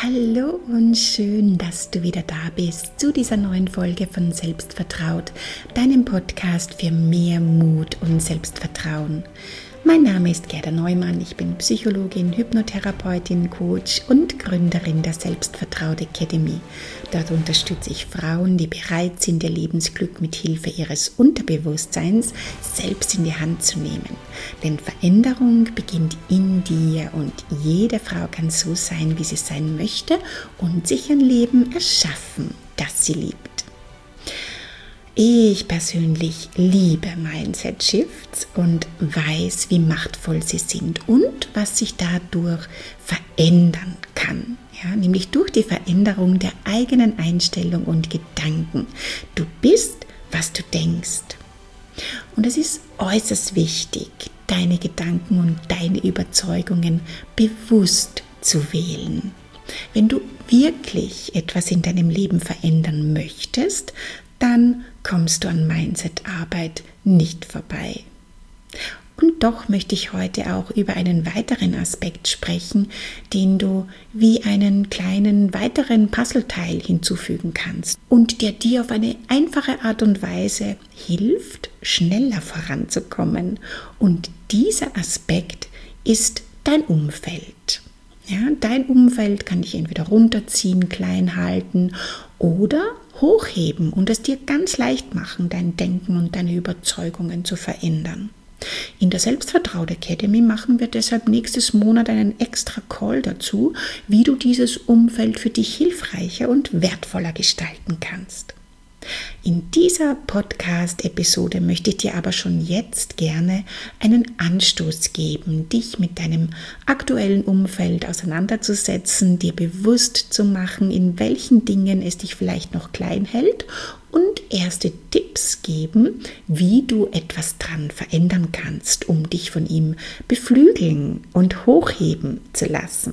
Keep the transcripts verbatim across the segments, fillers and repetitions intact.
Hallo und schön, dass du wieder da bist zu dieser neuen Folge von Selbstvertraut, deinem Podcast für mehr Mut und Selbstvertrauen. Mein Name ist Gerda Neumann, ich bin Psychologin, Hypnotherapeutin, Coach und Gründerin der Selbstvertraut Academy. Dort unterstütze ich Frauen, die bereit sind, ihr Lebensglück mit Hilfe ihres Unterbewusstseins selbst in die Hand zu nehmen. Denn Veränderung beginnt in dir und jede Frau kann so sein, wie sie sein möchte und sich ein Leben erschaffen, das sie liebt. Ich persönlich liebe Mindset Shifts und weiß, wie machtvoll sie sind und was sich dadurch verändern kann. Ja, nämlich durch die Veränderung der eigenen Einstellung und Gedanken. Du bist, was du denkst. Und es ist äußerst wichtig, deine Gedanken und deine Überzeugungen bewusst zu wählen. Wenn du wirklich etwas in deinem Leben verändern möchtest, dann kommst du an Mindset-Arbeit nicht vorbei. Und doch möchte ich heute auch über einen weiteren Aspekt sprechen, den du wie einen kleinen weiteren Puzzleteil hinzufügen kannst und der dir auf eine einfache Art und Weise hilft, schneller voranzukommen. Und dieser Aspekt ist dein Umfeld. Ja, dein Umfeld kann dich entweder runterziehen, klein halten oder hochheben und es dir ganz leicht machen, dein Denken und deine Überzeugungen zu verändern. In der Selbstvertraut Academy machen wir deshalb nächstes Monat einen extra Call dazu, wie du dieses Umfeld für dich hilfreicher und wertvoller gestalten kannst. In dieser Podcast-Episode möchte ich dir aber schon jetzt gerne einen Anstoß geben, dich mit deinem aktuellen Umfeld auseinanderzusetzen, dir bewusst zu machen, in welchen Dingen es dich vielleicht noch klein hält und erste Tipps geben, wie du etwas dran verändern kannst, um dich von ihm beflügeln und hochheben zu lassen.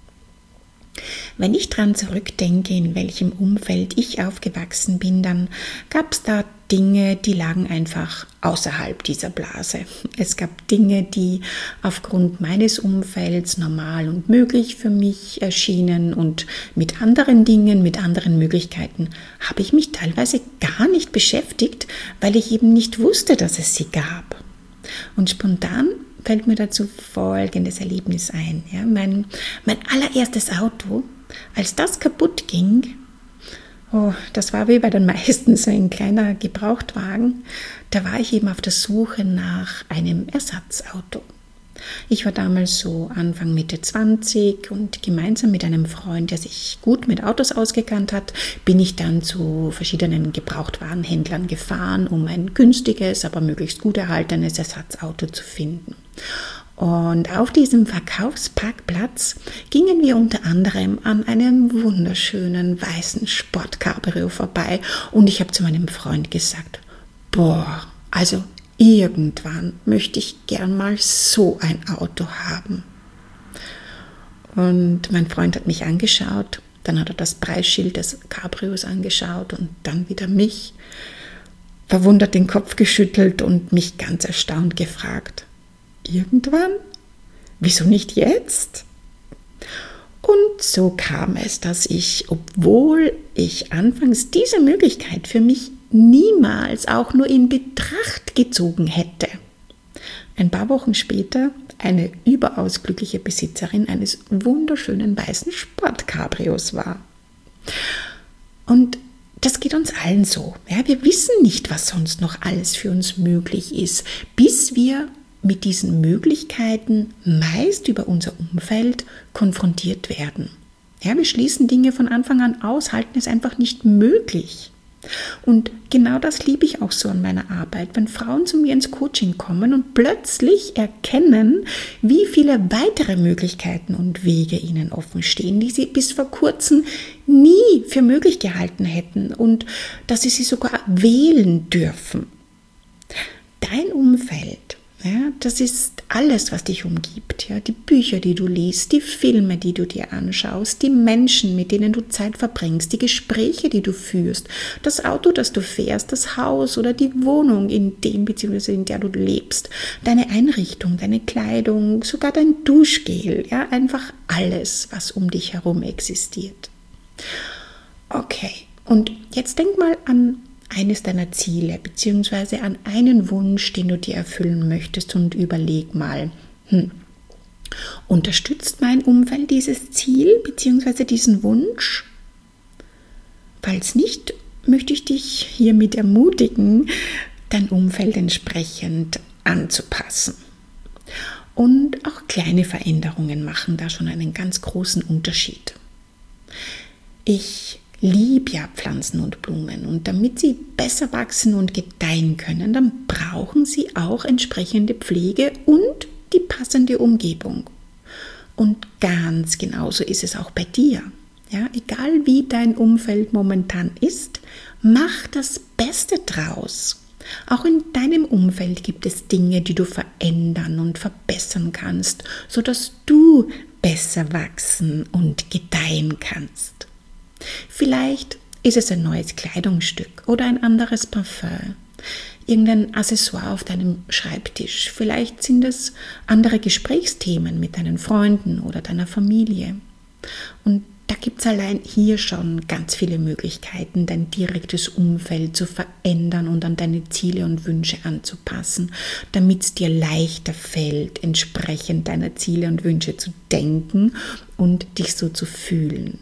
Wenn ich daran zurückdenke, in welchem Umfeld ich aufgewachsen bin, dann gab es da Dinge, die lagen einfach außerhalb dieser Blase. Es gab Dinge, die aufgrund meines Umfelds normal und möglich für mich erschienen und mit anderen Dingen, mit anderen Möglichkeiten habe ich mich teilweise gar nicht beschäftigt, weil ich eben nicht wusste, dass es sie gab. Und spontan fällt mir dazu folgendes Erlebnis ein. Ja, mein, mein allererstes Auto, als das kaputt ging, oh, das war wie bei den meisten so ein kleiner Gebrauchtwagen, da war ich eben auf der Suche nach einem Ersatzauto. Ich war damals so Anfang Mitte zwanzig und gemeinsam mit einem Freund, der sich gut mit Autos ausgekannt hat, bin ich dann zu verschiedenen Gebrauchtwarenhändlern gefahren, um ein günstiges, aber möglichst gut erhaltenes Ersatzauto zu finden. Und auf diesem Verkaufsparkplatz gingen wir unter anderem an einem wunderschönen weißen Sportcabrio vorbei und ich habe zu meinem Freund gesagt, boah, also irgendwann möchte ich gern mal so ein Auto haben. Und mein Freund hat mich angeschaut, dann hat er das Preisschild des Cabrios angeschaut und dann wieder mich, verwundert den Kopf geschüttelt und mich ganz erstaunt gefragt, irgendwann? Wieso nicht jetzt? Und so kam es, dass ich, obwohl ich anfangs diese Möglichkeit für mich niemals auch nur in Betracht gezogen hätte, ein paar Wochen später eine überaus glückliche Besitzerin eines wunderschönen weißen Sportcabrios war. Und das geht uns allen so. Ja, wir wissen nicht, was sonst noch alles für uns möglich ist, bis wir mit diesen Möglichkeiten meist über unser Umfeld konfrontiert werden. Ja, wir schließen Dinge von Anfang an aus, halten es einfach nicht möglich. Und genau das liebe ich auch so an meiner Arbeit, wenn Frauen zu mir ins Coaching kommen und plötzlich erkennen, wie viele weitere Möglichkeiten und Wege ihnen offen stehen, die sie bis vor kurzem nie für möglich gehalten hätten und dass sie sie sogar wählen dürfen. Dein Umfeld, Ja, das ist alles, was dich umgibt. Ja, die Bücher, die du liest, die Filme, die du dir anschaust, die Menschen, mit denen du Zeit verbringst, die Gespräche, die du führst, das Auto, das du fährst, das Haus oder die Wohnung, in dem bzw. in der du lebst, deine Einrichtung, deine Kleidung, sogar dein Duschgel, ja, einfach alles, was um dich herum existiert. Okay, und jetzt denk mal an eines deiner Ziele beziehungsweise an einen Wunsch, den du dir erfüllen möchtest und überleg mal, hm, unterstützt mein Umfeld dieses Ziel beziehungsweise diesen Wunsch? Falls nicht, möchte ich dich hiermit ermutigen, dein Umfeld entsprechend anzupassen. Und auch kleine Veränderungen machen da schon einen ganz großen Unterschied. Ich liebe ja Pflanzen und Blumen und damit sie besser wachsen und gedeihen können, dann brauchen sie auch entsprechende Pflege und die passende Umgebung. Und ganz genauso ist es auch bei dir. Ja, egal wie dein Umfeld momentan ist, mach das Beste draus. Auch in deinem Umfeld gibt es Dinge, die du verändern und verbessern kannst, sodass du besser wachsen und gedeihen kannst. Vielleicht ist es ein neues Kleidungsstück oder ein anderes Parfum, irgendein Accessoire auf deinem Schreibtisch. Vielleicht sind es andere Gesprächsthemen mit deinen Freunden oder deiner Familie. Und da gibt es allein hier schon ganz viele Möglichkeiten, dein direktes Umfeld zu verändern und an deine Ziele und Wünsche anzupassen, damit es dir leichter fällt, entsprechend deiner Ziele und Wünsche zu denken und dich so zu fühlen.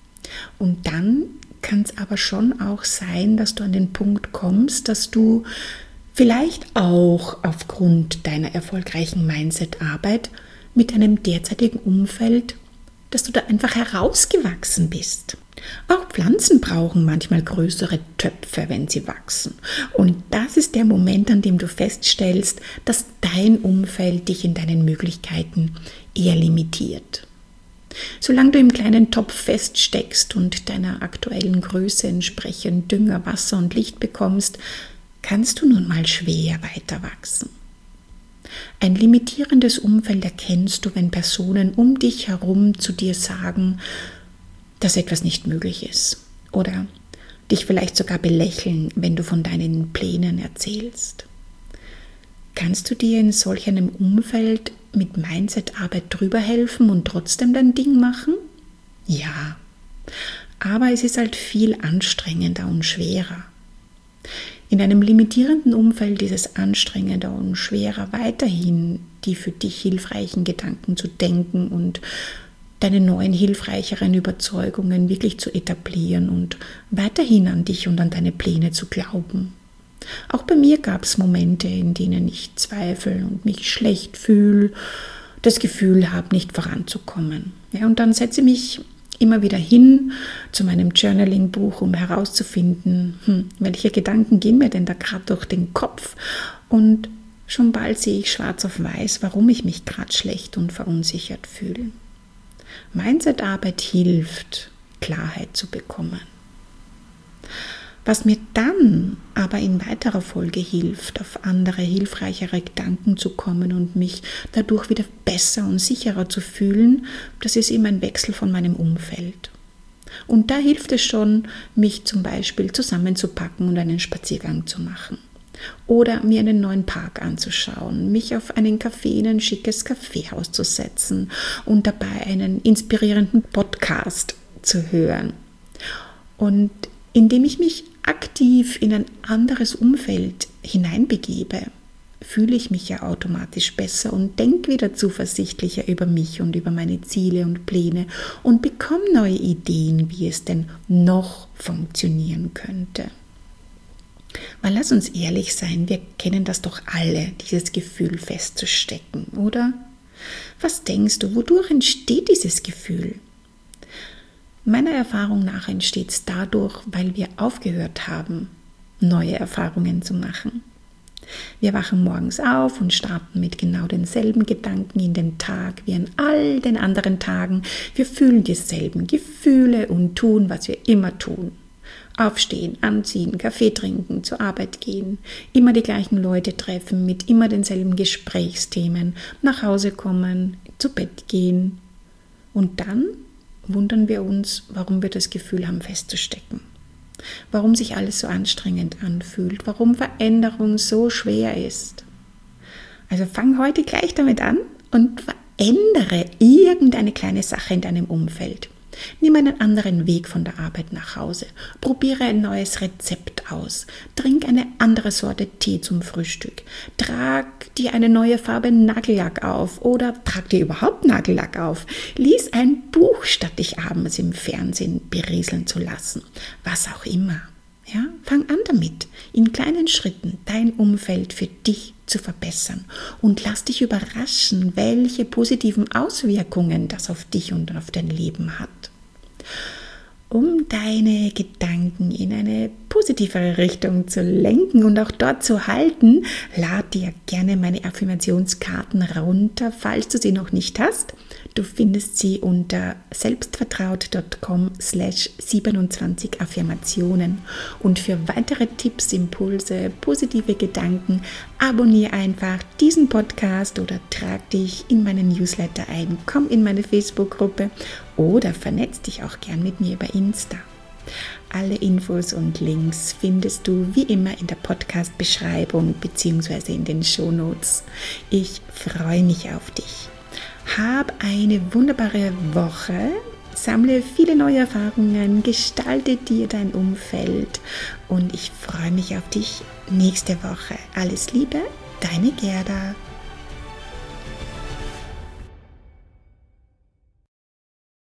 Und dann kann es aber schon auch sein, dass du an den Punkt kommst, dass du vielleicht auch aufgrund deiner erfolgreichen Mindset-Arbeit mit deinem derzeitigen Umfeld, dass du da einfach herausgewachsen bist. Auch Pflanzen brauchen manchmal größere Töpfe, wenn sie wachsen. Und das ist der Moment, an dem du feststellst, dass dein Umfeld dich in deinen Möglichkeiten eher limitiert. Solange du im kleinen Topf feststeckst und deiner aktuellen Größe entsprechend Dünger, Wasser und Licht bekommst, kannst du nun mal schwer weiter wachsen. Ein limitierendes Umfeld erkennst du, wenn Personen um dich herum zu dir sagen, dass etwas nicht möglich ist oder dich vielleicht sogar belächeln, wenn du von deinen Plänen erzählst. Kannst du dir in solch einem Umfeld mit Mindset-Arbeit drüber helfen und trotzdem dein Ding machen? Ja, aber es ist halt viel anstrengender und schwerer. In einem limitierenden Umfeld ist es anstrengender und schwerer, weiterhin die für dich hilfreichen Gedanken zu denken und deine neuen, hilfreicheren Überzeugungen wirklich zu etablieren und weiterhin an dich und an deine Pläne zu glauben. Auch bei mir gab es Momente, in denen ich zweifle und mich schlecht fühle, das Gefühl habe, nicht voranzukommen. Ja, und dann setze ich mich immer wieder hin zu meinem Journaling-Buch, um herauszufinden, hm, welche Gedanken gehen mir denn da gerade durch den Kopf. Und schon bald sehe ich schwarz auf weiß, warum ich mich gerade schlecht und verunsichert fühle. Mindset-Arbeit hilft, Klarheit zu bekommen. Was mir dann aber in weiterer Folge hilft, auf andere, hilfreichere Gedanken zu kommen und mich dadurch wieder besser und sicherer zu fühlen, das ist eben ein Wechsel von meinem Umfeld. Und da hilft es schon, mich zum Beispiel zusammenzupacken und einen Spaziergang zu machen. Oder mir einen neuen Park anzuschauen, mich auf einen Café in ein schickes Kaffeehaus zu setzen und dabei einen inspirierenden Podcast zu hören. Und indem ich mich aktiv in ein anderes Umfeld hineinbegebe, fühle ich mich ja automatisch besser und denke wieder zuversichtlicher über mich und über meine Ziele und Pläne und bekomme neue Ideen, wie es denn noch funktionieren könnte. Weil lass uns ehrlich sein, wir kennen das doch alle, dieses Gefühl festzustecken, oder? Was denkst du, wodurch entsteht dieses Gefühl? Meiner Erfahrung nach entsteht es dadurch, weil wir aufgehört haben, neue Erfahrungen zu machen. Wir wachen morgens auf und starten mit genau denselben Gedanken in den Tag wie an all den anderen Tagen. Wir fühlen dieselben Gefühle und tun, was wir immer tun. Aufstehen, anziehen, Kaffee trinken, zur Arbeit gehen, immer die gleichen Leute treffen mit immer denselben Gesprächsthemen, nach Hause kommen, zu Bett gehen. Und dann wundern wir uns, warum wir das Gefühl haben, festzustecken. Warum sich alles so anstrengend anfühlt, warum Veränderung so schwer ist. Also fang heute gleich damit an und verändere irgendeine kleine Sache in deinem Umfeld. Nimm einen anderen Weg von der Arbeit nach Hause. Probiere ein neues Rezept aus. Trink eine andere Sorte Tee zum Frühstück. Trag dir eine neue Farbe Nagellack auf oder trag dir überhaupt Nagellack auf. Lies ein Buch, statt dich abends im Fernsehen berieseln zu lassen. Was auch immer. Ja, fang an damit, in kleinen Schritten dein Umfeld für dich zu verbessern und lass dich überraschen, welche positiven Auswirkungen das auf dich und auf dein Leben hat. Um deine Gedanken in eine positivere Richtung zu lenken und auch dort zu halten, lad dir gerne meine Affirmationskarten runter, falls du sie noch nicht hast. Du findest sie unter selbstvertraut punkt com slash siebenundzwanzig Affirmationen. Und für weitere Tipps, Impulse, positive Gedanken, abonniere einfach diesen Podcast oder trag dich in meinen Newsletter ein. Komm in meine Facebook-Gruppe oder vernetz dich auch gern mit mir über Insta. Alle Infos und Links findest du wie immer in der Podcast-Beschreibung bzw. in den Shownotes. Ich freue mich auf dich. Hab eine wunderbare Woche, sammle viele neue Erfahrungen, gestalte dir dein Umfeld und ich freue mich auf dich nächste Woche. Alles Liebe, deine Gerda.